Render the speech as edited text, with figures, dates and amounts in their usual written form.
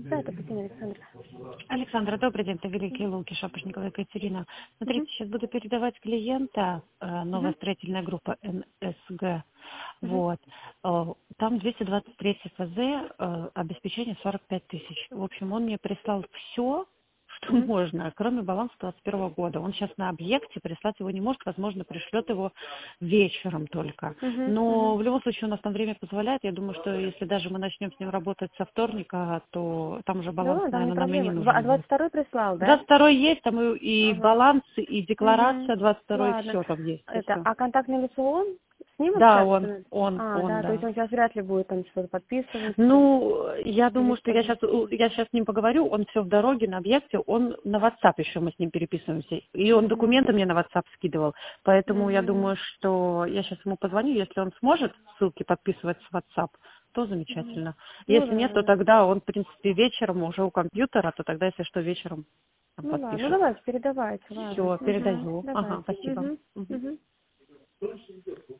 Да, это Катерина Александра. Александра, добрый день, это Великий Луки, Шапошникова Екатерина. Мгм. Смотрите, сейчас буду передавать клиента, новая Мгм. строительная группа НСГ. Мгм. Вот. Там 223 ФЗ, обеспечение 45 тысяч. В общем, он мне прислал все, что Мгм. можно, кроме баланса 2021 года. Он сейчас на объекте, прислать его не может, возможно, пришлет его вечером только. Мгм. Но Мгм. в любом случае у нас там время позволяет. Я думаю, что если даже мы начнем с ним работать со вторника, то там уже баланс, Да, там не наверное, нам и не проблема. А нужен будет. 22-й прислал, да? 22 есть, там и Ага. баланс, и Угу. декларация 22, Ладно. все там есть, и Это, все. а контактное лицо он? С ним Да, общаться он, надо? он, А, он, да, то есть да. он сейчас вряд ли будет там что-то подписывать Ну, я или думаю, что что-то. я сейчас с ним поговорю, он все в дороге, на объекте, он на WhatsApp еще мы с ним переписываемся, и он Угу. документы мне на WhatsApp скидывал, поэтому я Угу. думаю, что я сейчас ему позвоню, если он сможет ссылки подписывать с WhatsApp, то Угу. замечательно. Ну Если да, нет, да, то да. тогда он, в принципе, вечером уже у компьютера, то тогда, если что, вечером там Ну ладно, ну подпишет. давайте, передавайте, ладно. Все, Угу. передаю. Ага, Давайте. спасибо. Угу. Мгм. Угу.